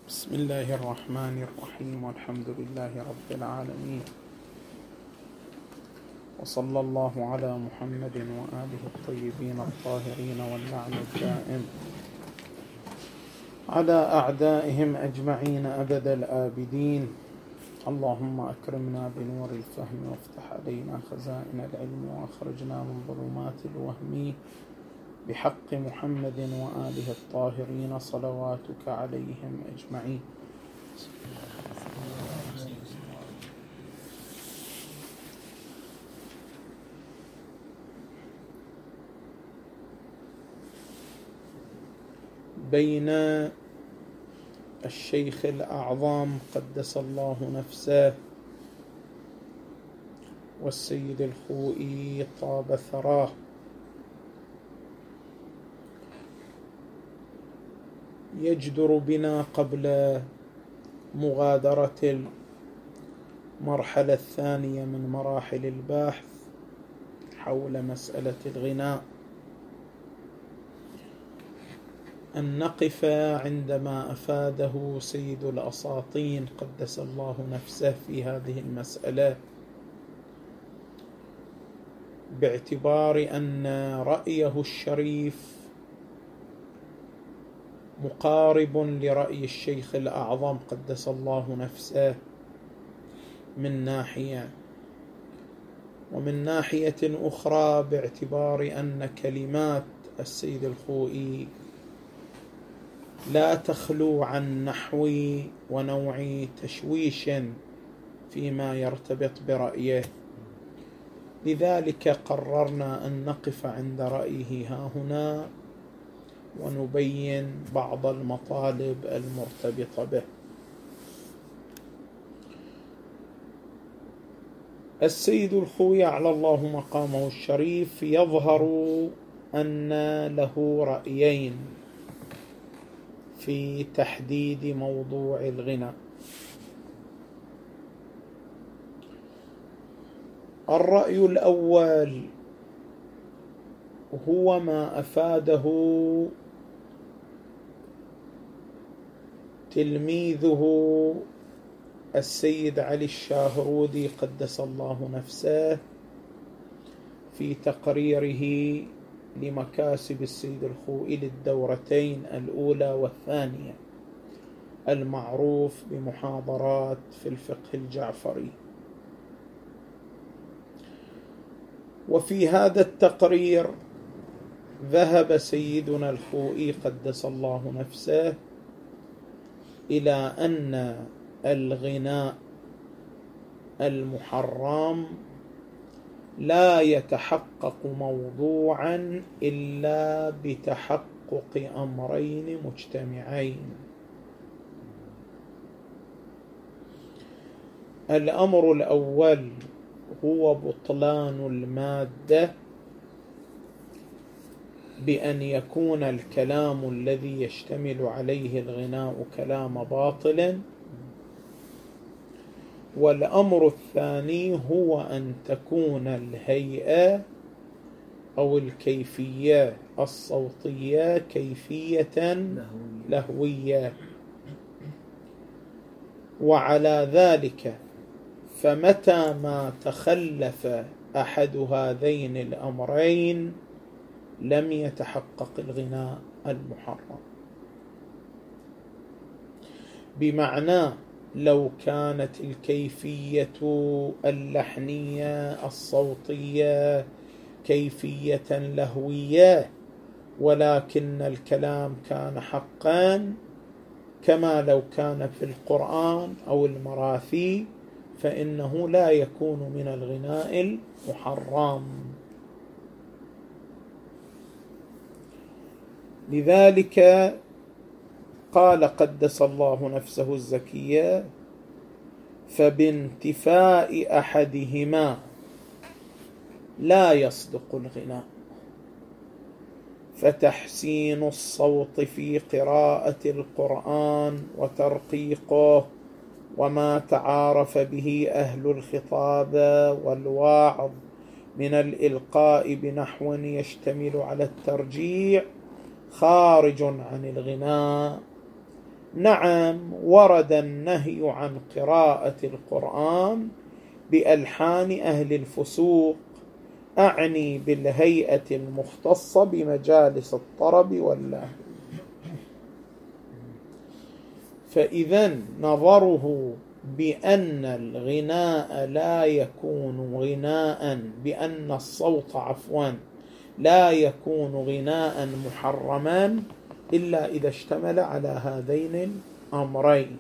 بسم الله الرحمن الرحيم، والحمد لله رب العالمين، وصلى الله على محمد وآله الطيبين الطاهرين، واللعن الدائم على أعدائهم أجمعين أبد الآبدين. اللهم أكرمنا بنور الفهم، وافتح علينا خزائن العلم، وأخرجنا من ظلمات الوهم بحق محمد وآله الطاهرين صلواتك عليهم أجمعين. بين الشيخ الأعظم قدس الله نفسه والسيد الخوئي طاب ثراه يجدر بنا قبل مغادرة المرحلة الثانية من مراحل البحث حول مسألة الغناء أن نقف عندما أفاده سيد الأساطين قدس الله نفسه في هذه المسألة، باعتبار أن رأيه الشريف مقارب لرأي الشيخ الأعظم قدس الله نفسه من ناحية، ومن ناحية أخرى باعتبار أن كلمات السيد الخوئي لا تخلو عن نحو ونوع تشويش فيما يرتبط برأيه. لذلك قررنا أن نقف عند رأيه هاهنا ونبين بعض المطالب المرتبطة به. السيد الخوئي على الله مقامه الشريف يظهر أن له رأيين في تحديد موضوع الغنى. الرأي الأول هو ما أفاده تلميذه السيد علي الشاهرودي قدس الله نفسه في تقريره لمكاسب السيد الخوئي للدورتين الأولى والثانية، المعروف بمحاضرات في الفقه الجعفري. وفي هذا التقرير ذهب سيدنا الخوئي قدس الله نفسه إلى أن الغناء المحرم لا يتحقق موضوعا إلا بتحقق أمرين مجتمعين. الأمر الأول هو بطلان المادة، بأن يكون الكلام الذي يشتمل عليه الغناء كلام باطل. والأمر الثاني هو أن تكون الهيئة أو الكيفية الصوتية كيفية لهوية. وعلى ذلك فمتى ما تخلف أحد هذين الأمرين لم يتحقق الغناء المحرم. بمعنى لو كانت الكيفية اللحنية الصوتية كيفية لهوية ولكن الكلام كان حقا كما لو كان في القرآن أو المراثي، فإنه لا يكون من الغناء المحرم. لذلك قال قدس الله نفسه الزكية: فبانتفاء أحدهما لا يصدق الغناء، فتحسين الصوت في قراءة القرآن وترقيقه وما تعارف به أهل الخطاب والوعظ من الإلقاء بنحو يشتمل على الترجيع خارج عن الغناء، نعم ورد النهي عن قراءة القرآن بألحان أهل الفسوق، أعني بالهيئة المختصة بمجالس الطرب واللهو. فإذا نظره بأن الغناء لا يكون غناء، بأن الصوت لا يكون غناء محرما إلا إذا اشتمل على هذين الأمرين،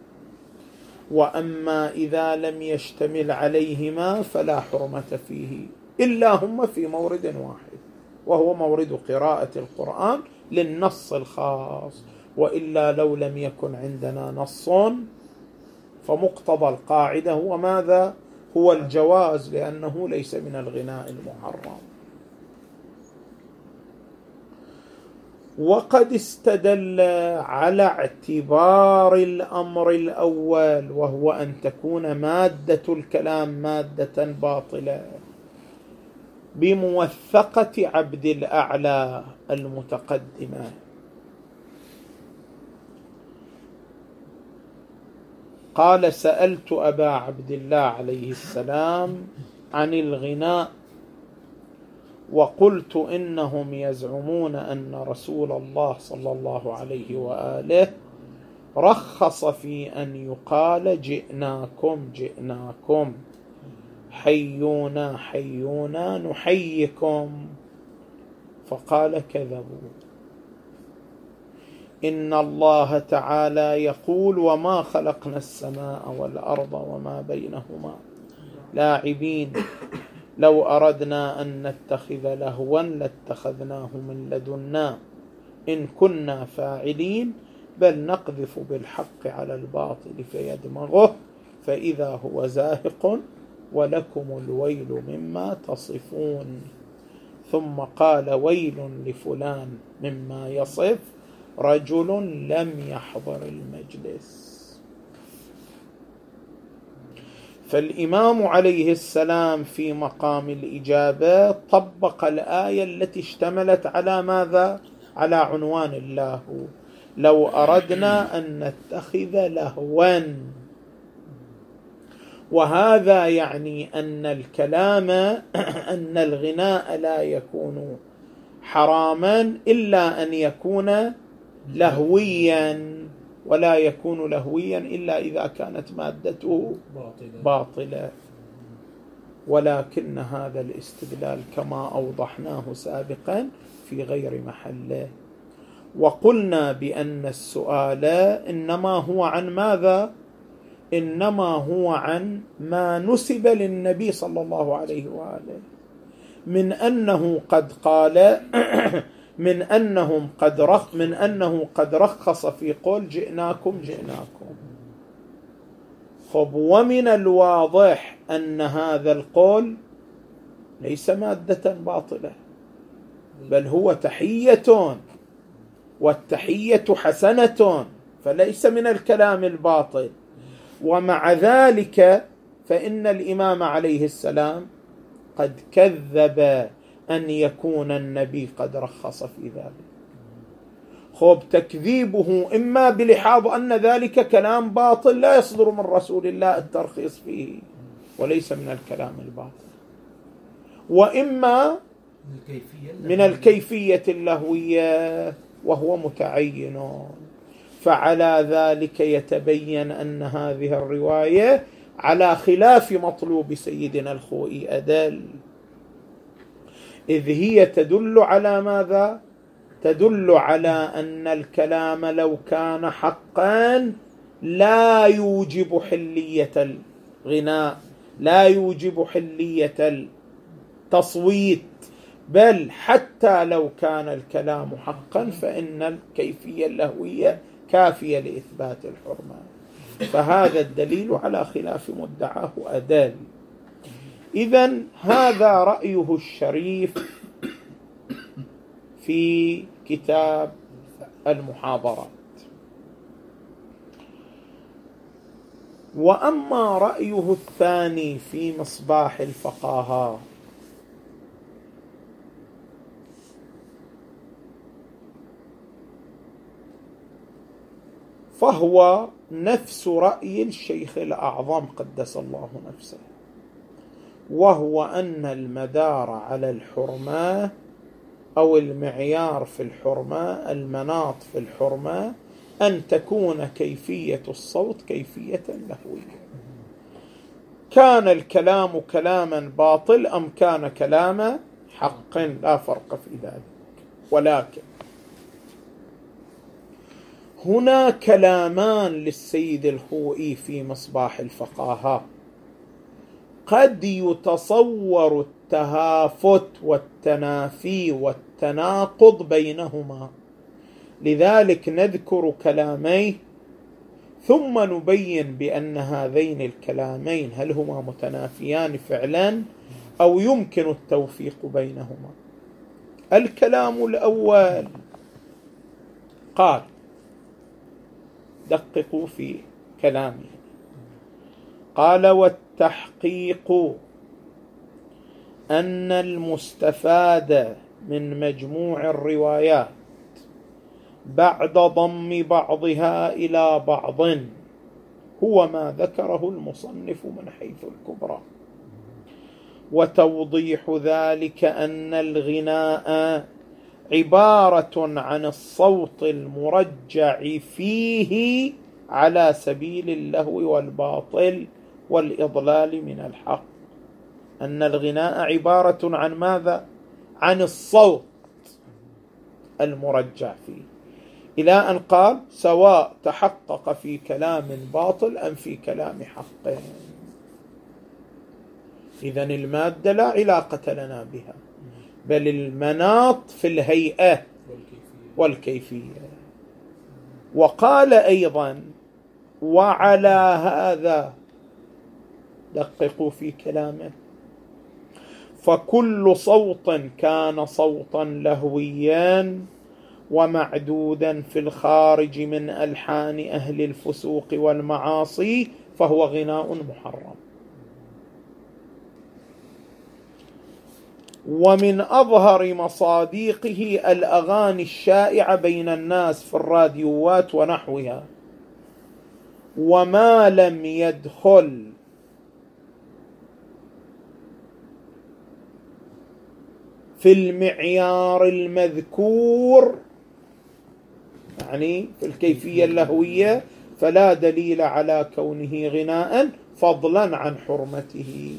وأما إذا لم يشتمل عليهما فلا حرمة فيه، إلا هم في مورد واحد وهو مورد قراءة القرآن للنص الخاص، وإلا لو لم يكن عندنا نص فمقتضى القاعدة هو ماذا؟ هو الجواز، لأنه ليس من الغناء المحرم. وقد استدل على اعتبار الأمر الأول، وهو أن تكون مادة الكلام مادة باطلة، بموثقة عبد الأعلى المتقدمة. قال: سألت أبا عبد الله عليه السلام عن الغناء، وقلت إنهم يزعمون أن رسول الله صلى الله عليه وآله رخص في أن يقال جئناكم جئناكم، حيونا حيونا نحييكم. فقال: كذبوا، إن الله تعالى يقول: وما خلقنا السماء والأرض وما بينهما لاعبين، لو أردنا أن نتخذ لهوا لاتخذناه من لدنا إن كنا فاعلين، بل نقذف بالحق على الباطل فيدمغه فإذا هو زاهق ولكم الويل مما تصفون. ثم قال: ويل لفلان مما يصف رجل لم يحضر المجلس. فالإمام عليه السلام في مقام الإجابة طبق الآية التي اشتملت على ماذا؟ على عنوان اللهو. لو أردنا أن نتخذ لهوا، وهذا يعني أن الكلام أن الغناء لا يكون حراما إلا أن يكون لهويا، ولا يكون لهويا إلا إذا كانت مادته باطلة. ولكن هذا الاستدلال كما أوضحناه سابقا في غير محله. وقلنا بأن السؤال إنما هو عن ماذا؟ إنما هو عن ما نسب للنبي صلى الله عليه وآله من أنه قد قال من أنه قد رخص في قول جئناكم جئناكم. ومن الواضح أن هذا القول ليس مادة باطلة، بل هو تحية، والتحية حسنة، فليس من الكلام الباطل. ومع ذلك فإن الإمام عليه السلام قد كذب أن يكون النبي قد رخص في ذلك. تكذيبه إما بلحاظ أن ذلك كلام باطل لا يصدر من رسول الله الترخيص فيه وليس من الكلام الباطل، وإما من الكيفية اللهوية وهو متعين. فعلى ذلك يتبين أن هذه الرواية على خلاف مطلوب سيدنا الخوئي أدل، إذ هي تدل على ماذا؟ تدل على أن الكلام لو كان حقا لا يوجب حلية الغناء، لا يوجب حلية التصويت، بل حتى لو كان الكلام حقا فإن الكيفية اللهوية كافية لإثبات الحرمة. فهذا الدليل على خلاف مدعاه أدل. إذن هذا رأيه الشريف في كتاب المحاضرات. وأما رأيه الثاني في مصباح الفقهاء فهو نفس رأي الشيخ الأعظم قدس الله نفسه، وهو أن المدار على الحرمة أو المعيار في الحرمة، المناط في الحرمة، أن تكون كيفية الصوت كيفية لهوية. كان الكلام كلاما باطل أم كان كلام حق لا فرق في ذلك. ولكن هنا كلامان للسيد الخوئي في مصباح الفقاهة، قد يتصور التهافت والتنافي والتناقض بينهما، لذلك نذكر كلاميه ثم نبين بأن هذين الكلامين هل هما متنافيان فعلا أو يمكن التوفيق بينهما. الكلام الأول قال، دققوا في كلامه، قال: والتحقيق أن المستفاد من مجموع الروايات بعد ضم بعضها إلى بعض هو ما ذكره المصنف من حيث الكبرى، وتوضيح ذلك أن الغناء عبارة عن الصوت المرجع فيه على سبيل اللهو والباطل والإضلال من الحق. أن الغناء عبارة عن ماذا؟ عن الصوت المرجع فيه، إلى أن قال: سواء تحقق في كلام باطل أم في كلام حق. إذن المادة لا علاقة لنا بها، بل المناط في الهيئة والكيفية. وقال أيضا: وعلى هذا، دققوا في كلامه، فكل صوت كان صوتا لهويا ومعدودا في الخارج من ألحان أهل الفسوق والمعاصي فهو غناء محرم. ومن أظهر مصادقه الأغاني الشائعة بين الناس في الراديوات ونحوها، وما لم يدخل في المعيار المذكور، يعني في الكيفية اللهوية، فلا دليل على كونه غناء فضلا عن حرمته.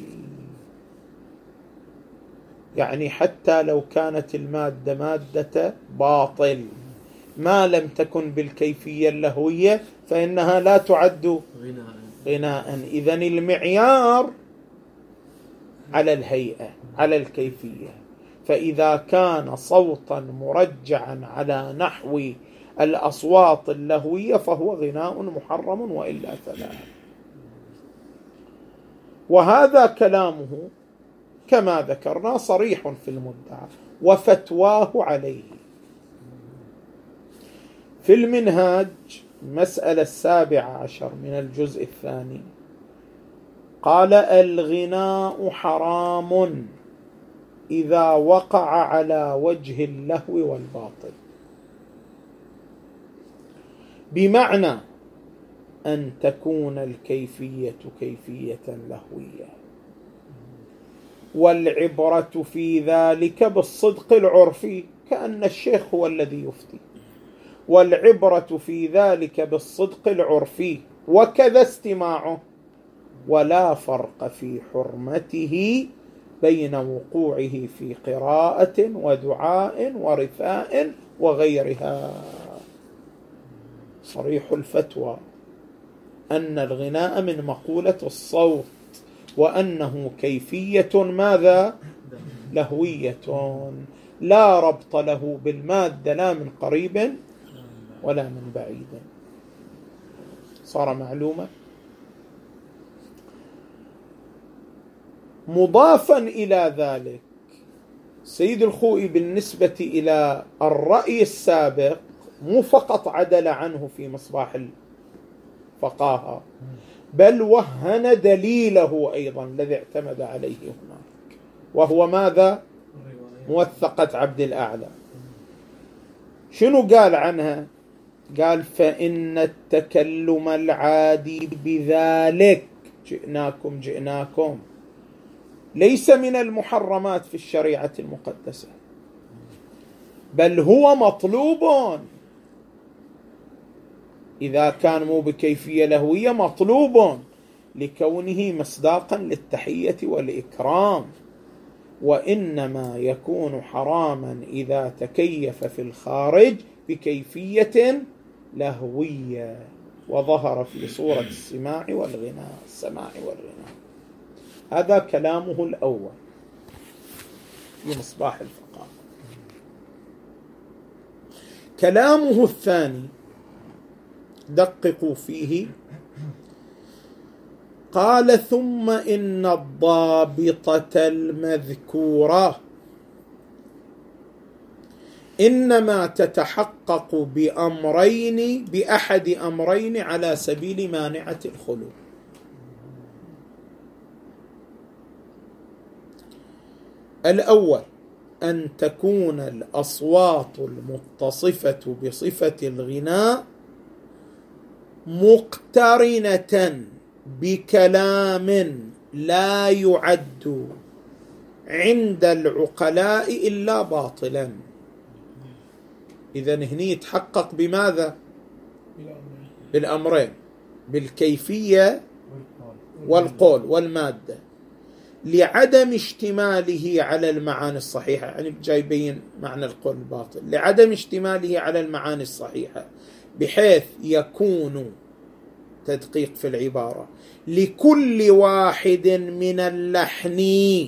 يعني حتى لو كانت المادة مادة باطل ما لم تكن بالكيفية اللهوية فإنها لا تعد غناء. إذن المعيار على الهيئة، على الكيفية. فإذا كان صوتا مرجعا على نحو الأصوات اللهوية فهو غناء محرم، وإلا فلا. وهذا كلامه كما ذكرنا صريح في المدعى وفتواه عليه. في المنهاج مسألة 17 من الجزء الثاني قال: الغناء حرام إذا وقع على وجه اللهو والباطل، بمعنى أن تكون الكيفية كيفية لهوية، والعبرة في ذلك بالصدق العرفي، كأن الشيخ هو الذي يفتي، والعبرة في ذلك بالصدق العرفي وكذا استماعه، ولا فرق في حرمته بين وقوعه في قراءة ودعاء ورثاء وغيرها. صريح الفتوى أن الغناء من مقولة الصوت، وأنه كيفية ماذا؟ لهوية، لا ربط له بالمادة لا من قريب ولا من بعيد. صار معلومة. مضافا إلى ذلك سيد الخوئي بالنسبة إلى الرأي السابق مو فقط عدل عنه في مصباح الفقاهة، بل وهن دليله أيضا الذي اعتمد عليه هناك، وهو ماذا؟ موثقة عبد الأعلى. شنو قال عنها؟ قال فإن التكلم العادي بذلك جئناكم ليس من المحرمات في الشريعة المقدسة، بل هو مطلوب إذا كان مو بكيفية لهوية، مطلوب لكونه مصداقا للتحية والإكرام، وإنما يكون حراما إذا تكيف في الخارج بكيفية لهوية وظهر في صورة السماع والغناء. هذا كلامه الأول في مصباح الفقهاء. كلامه الثاني دققوا فيه، قال ثم إن الضابطة المذكورة إنما تتحقق بأحد أمرين على سبيل مانعة الخلو. الأول أن تكون الأصوات المتصفة بصفة الغناء مقترنة بكلام لا يعد عند العقلاء إلا باطلا. إذن هني يتحقق بماذا؟ بالأمرين، بالكيفية والقول والمادة، لعدم اشتماله على المعاني الصحيحة. يعني جاي يبين معنى القول الباطل، لعدم اشتماله على المعاني الصحيحة، بحيث يكون تدقيق في العبارة لكل واحد من اللحن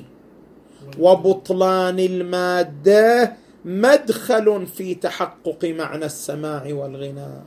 وبطلان المادة مدخل في تحقق معنى السماع والغناء.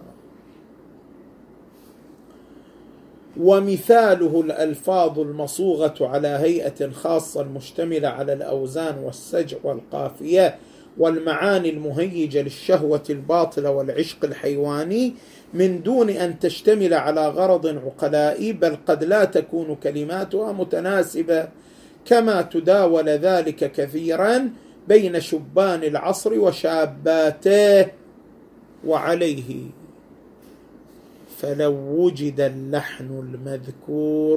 ومثاله الألفاظ المصوغة على هيئة خاصة المشتملة على الأوزان والسجع والقافية والمعاني المهيجة للشهوة الباطلة والعشق الحيواني من دون أن تشتمل على غرض عقلائي، بل قد لا تكون كلماتها متناسبة، كما تداول ذلك كثيرا بين شبان العصر وشاباته. وعليه فلو وجد اللحن المذكور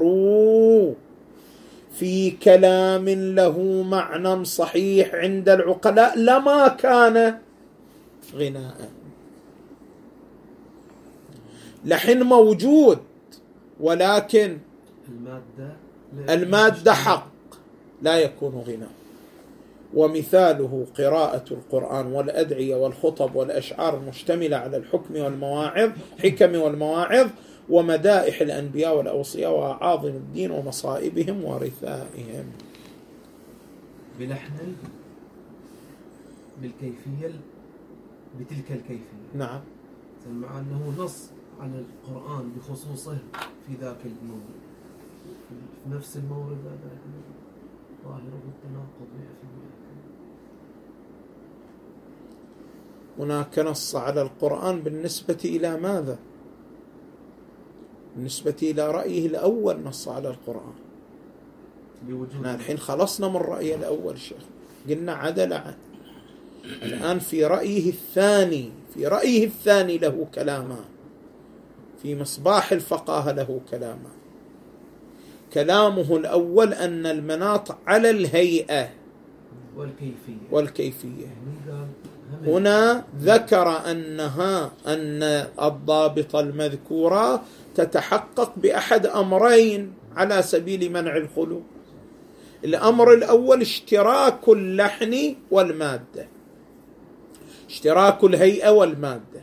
في كلام له معنى صحيح عند العقلاء لما كان غناء. لحن موجود ولكن المادة حق، لا يكون غناء. ومثاله قراءة القرآن والأدعية والخطب والأشعار المشتملة على الحكم والمواعظ ومدائح الأنبياء والأوصياء وأعاظم الدين ومصائبهم ورثائهم. بلحن بالكيفية بتلك الكيفية. نعم، مع أنه نص على القرآن بخصوصه في ذاك المورد، في نفس المورد هذا ظاهره التناقض. هناك نص على القرآن بالنسبة إلى ماذا؟ بالنسبة إلى رأيه الأول نص على القرآن. الحين خلصنا من رأيه الأول شيخ، قلنا عدل عنه. الآن في رأيه الثاني له كلامان، في مصباح الفقهاء له كلامان. كلامه الأول أن المناط على الهيئة والكيفية. هنا ذكر أن الضابط المذكورة تتحقق بأحد أمرين على سبيل منع الخلو. الأمر الأول اشتراك اللحن والمادة، اشتراك الهيئة والمادة.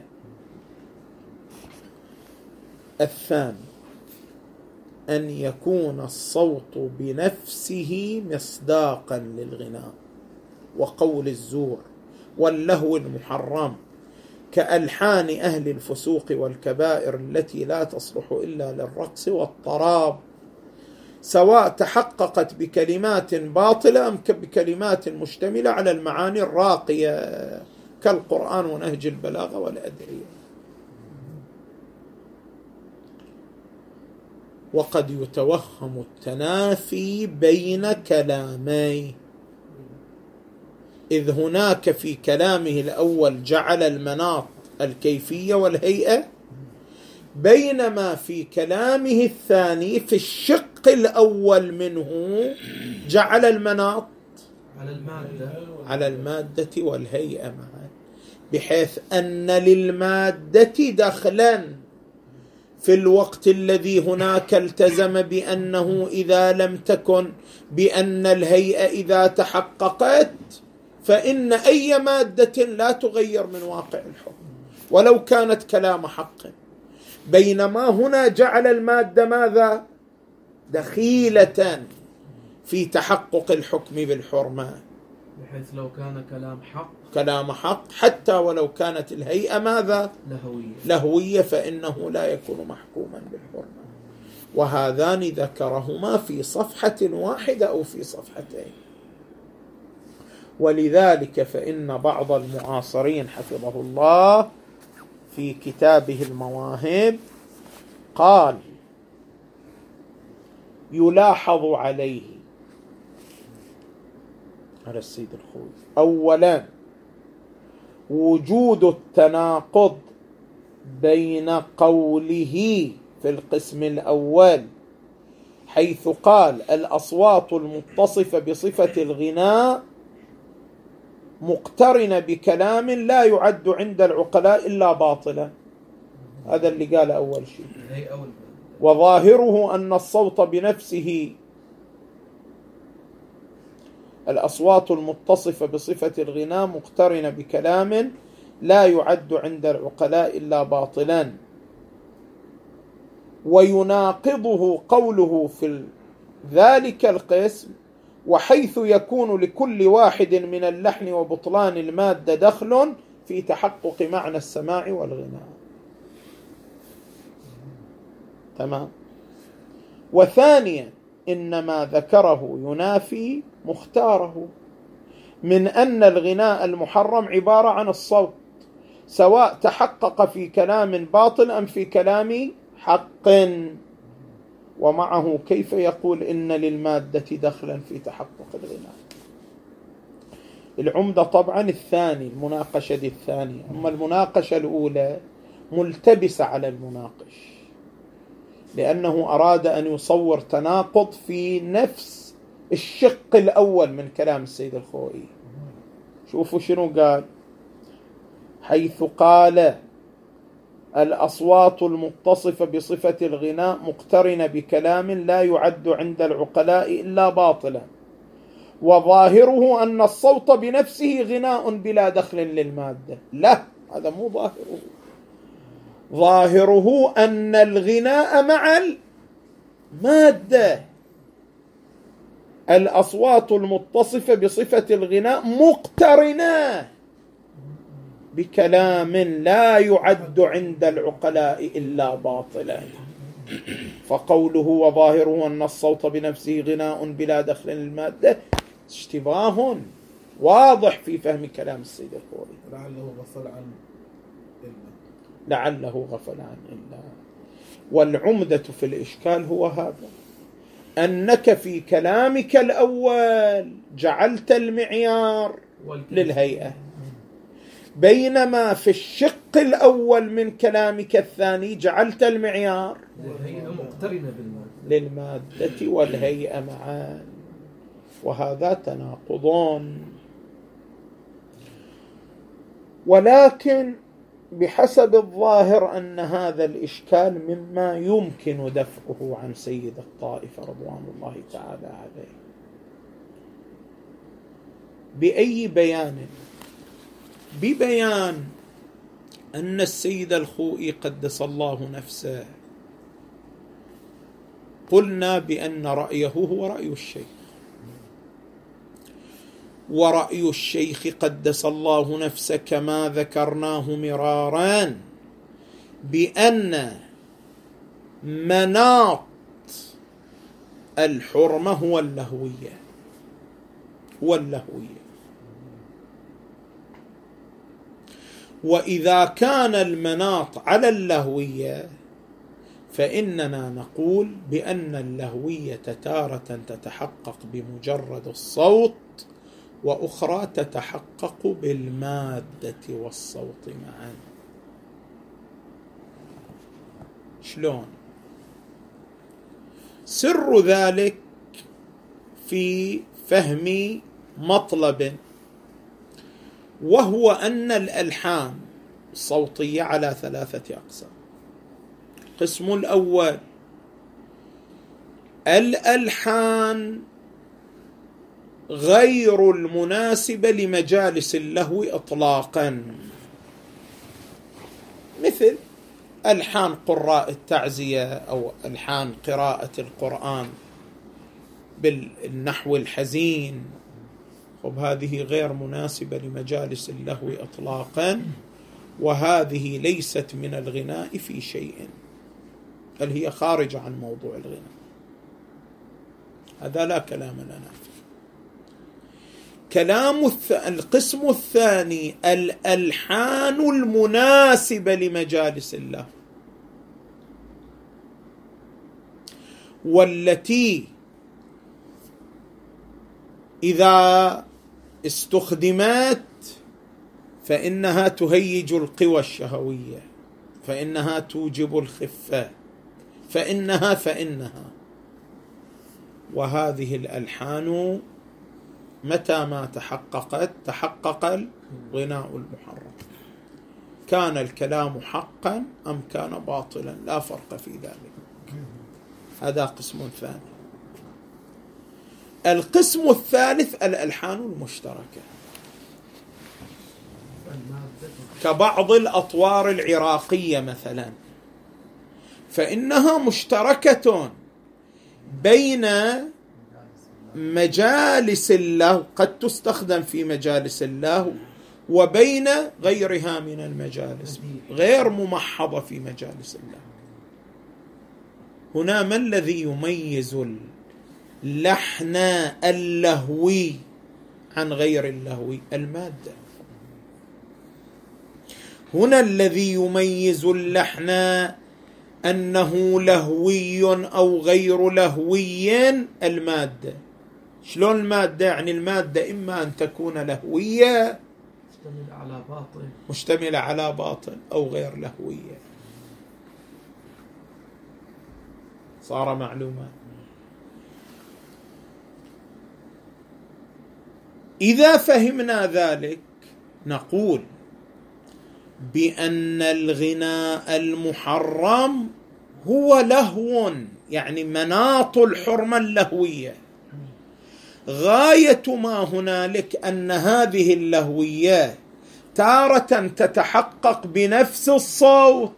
الثاني أن يكون الصوت بنفسه مصداقا للغناء وقول الزور واللهو المحرم، كألحان أهل الفسوق والكبائر التي لا تصلح إلا للرقص والطراب، سواء تحققت بكلمات باطلة أم بكلمات مشتملة على المعاني الراقية كالقرآن ونهج البلاغة والأدعية. وقد يتوهم التنافي بين كلامي، إذ هناك في كلامه الأول جعل المناط الكيفية والهيئة، بينما في كلامه الثاني في الشق الأول منه جعل المناط على المادة والهيئة معا، بحيث أن للمادة دخلا في الوقت الذي هناك التزم بأنه إذا لم تكن بأن الهيئة إذا تحققت فإن أي مادة لا تغير من واقع الحكم ولو كانت كلام حق، بينما هنا جعل المادة ماذا؟ دخيلة في تحقق الحكم بالحرمة، بحيث لو كان كلام حق حتى ولو كانت الهيئة ماذا؟ لهوية فإنه لا يكون محكوما بالحرمة. وهذان ذكرهما في صفحة واحدة أو في صفحتين. ولذلك فإن بعض المعاصرين حفظه الله في كتابه المواهب قال: يلاحظ عليه على السيد الخوي أولا وجود التناقض بين قوله في القسم الأول حيث قال: الأصوات المتصفة بصفة الغناء مقترنة بكلام لا يعد عند العقلاء إلا باطلا، هذا اللي قال أول شيء. وظاهره أن الصوت بنفسه، الأصوات المتصفة بصفة الغناء مقترنة بكلام لا يعد عند العقلاء إلا باطلا، ويناقضه قوله في ذلك القسم: وحيث يكون لكل واحد من اللحن وبطلان المادة دخل في تحقق معنى السماع والغناء. تمام. وثانيا إنما ذكره ينافي مختاره من أن الغناء المحرم عبارة عن الصوت، سواء تحقق في كلام باطل أم في كلام حق. ومعه كيف يقول إن للمادة دخلا في تحقق الغناء؟ العمدة طبعا الثاني، المناقشة دي الثانية، أما المناقشة الأولى ملتبسة على المناقش، لأنه أراد أن يصور تناقض في نفس الشق الأول من كلام السيد الخوئي. شوفوا شنو قال: حيث قال: الأصوات المتصفة بصفة الغناء مقترنة بكلام لا يعد عند العقلاء إلا باطلا، وظاهره أن الصوت بنفسه غناء بلا دخل للمادة. لا، هذا مو ظاهره. ظاهره أن الغناء مع المادة، الأصوات المتصفة بصفة الغناء مقترنة بكلام لا يعد عند العقلاء إلا باطلا، فقوله وظاهره أن الصوت بنفسه غناء بلا دخل للمادة اشتباه واضح في فهم كلام السيد الخوئي. لعله غفل عن إلا. والعمدة في الإشكال هو هذا: أنك في كلامك الأول جعلت المعيار للهيئة، بينما في الشق الأول من كلامك الثاني جعلت المعيار للمادة والهيئة معا، وهذا تناقضان. ولكن بحسب الظاهر أن هذا الإشكال مما يمكن دفعه عن سيد الطائفة رضوان الله تعالى عليه. بأي بيان؟ ببيان أن السيد الخوئي قدس الله نفسه قلنا بأن رأيه هو رأي الشيخ، ورأي الشيخ قدس الله نفسه كما ذكرناه مرارا بأن مناط الحرمة هو اللهوية، وإذا كان المناط على اللهوية فإننا نقول بأن اللهوية تارة تتحقق بمجرد الصوت، وأخرى تتحقق بالمادة والصوت معا. شلون؟ سر ذلك في فهم مطلب، وهو أن الألحان الصوتية على 3 أقسام. القسم الأول الألحان غير المناسبة لمجالس اللهو إطلاقا، مثل ألحان قراء التعزية أو ألحان قراءة القرآن بالنحو الحزين، هذه غير مناسبة لمجالس اللهو إطلاقا، وهذه ليست من الغناء في شيء، بل هي خارجة عن موضوع الغناء. هذا لا كلام لنا فيه. القسم الثاني الألحان المناسبة لمجالس اللهو، والتي إذا استخدمت فإنها تهيج القوى الشهوية، فإنها توجب الخفة، فإنها وهذه الألحان متى ما تحقق الغناء المحرم. كان الكلام حقا أم كان باطلا لا فرق في ذلك. هذا قسم ثاني. القسم الثالث الألحان المشتركة، كبعض الأطوار العراقية مثلا، فإنها مشتركة بين مجالس اللهو، قد تستخدم في مجالس اللهو، وبين غيرها من المجالس، غير ممحضة في مجالس اللهو. هنا ما الذي يميز اللحن اللهوي عن غير اللهوي؟ المادة. هنا الذي يميز اللحن أنه لهوي أو غير لهوي المادة. شلون المادة؟ يعني المادة إما أن تكون لهوية مشتملة على باطل أو غير لهوية. صار معلومة. إذا فهمنا ذلك نقول بأن الغناء المحرم هو لهو، يعني مناط الحرمة اللهوية. غاية ما هنالك أن هذه اللهوية تارة تتحقق بنفس الصوت،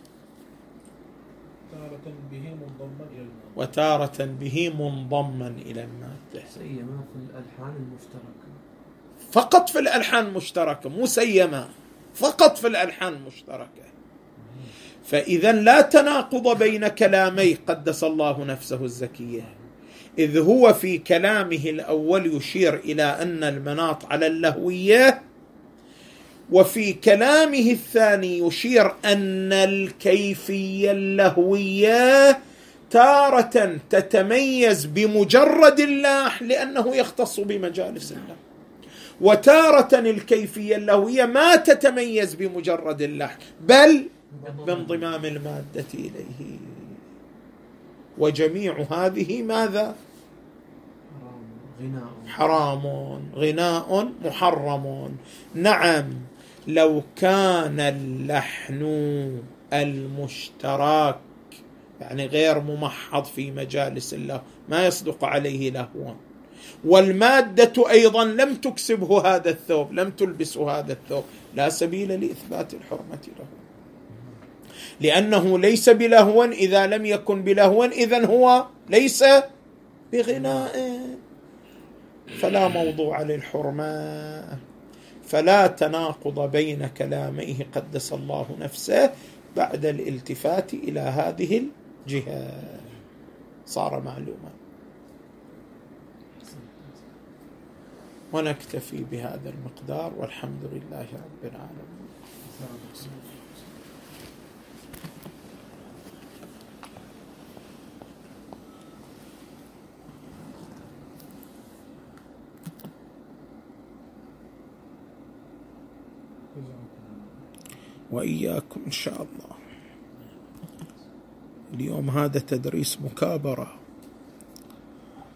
وتارة به منضما إلى المادة. سيما في الألحان المشتركة، فقط في الألحان المشتركة، مو سيما، فقط في الألحان المشتركة. فإذا لا تناقض بين كلامي قدس الله نفسه الزكية، إذ هو في كلامه الأول يشير إلى أن المناط على اللهوية، وفي كلامه الثاني يشير أن الكيفية اللهوية تارة تتميز بمجرد اللحن لأنه يختص بمجالس اللحن، وتارة الكيفية اللهوية ما تتميز بمجرد اللحن بل بانضمام المادة إليه. وجميع هذه ماذا؟ حرام، غناء محرم. نعم، لو كان اللحن المشترك يعني غير ممحض في مجالس الله ما يصدق عليه لهو، والمادة أيضا لم تكسبه هذا الثوب، لم تلبسه هذا الثوب، لا سبيل لإثبات الحرمة له، لأنه ليس بلهو. إذا لم يكن بلهو إذن هو ليس بغناء، فلا موضوع للحرمة. فلا تناقض بين كلاميه قدس الله نفسه بعد الالتفات إلى هذه الجهة. صار معلوما. ونكتفي بهذا المقدار، والحمد لله رب العالمين. وإياكم إن شاء الله. اليوم هذا تدريس مكابرة.